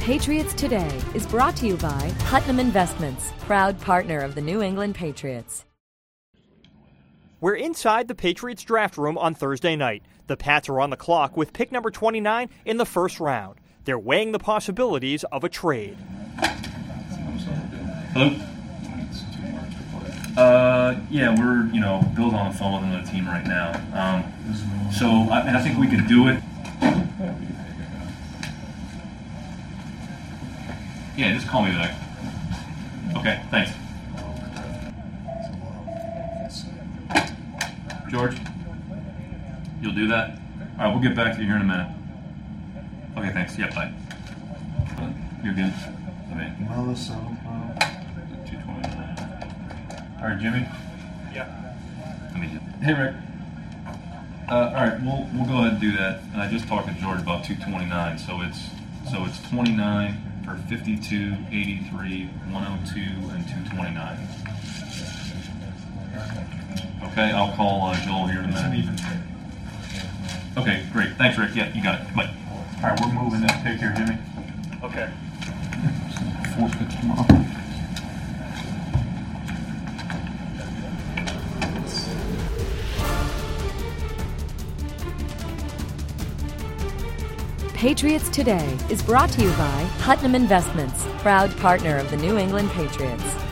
Patriots Today is brought to you by Putnam Investments, proud partner of the New England Patriots. We're inside the Patriots draft room on Thursday night. The Pats are on the clock with pick number 29 in the first round. They're weighing the possibilities of a trade. Hello? Yeah, we're, Bill's on the phone with another team right now. I think we can do it. Yeah, just call me back. Okay, thanks. George, you'll do that? All right, we'll get back to you here in a minute. Okay, thanks. Yeah, bye. You're good? Okay. 229. All right, Jimmy? Yeah. Hey, Rick. All right, we'll go ahead and do that. And I just talked to George about 229, so it's 29 for 52, 83, 102, and 229. Okay, I'll call Joel here in a minute. Okay, great. Thanks, Rick. Yeah, you got it. Bye. All right, we're moving that. Take care, Jimmy. Okay. 4 picks tomorrow. Patriots Today is brought to you by Putnam Investments, proud partner of the New England Patriots.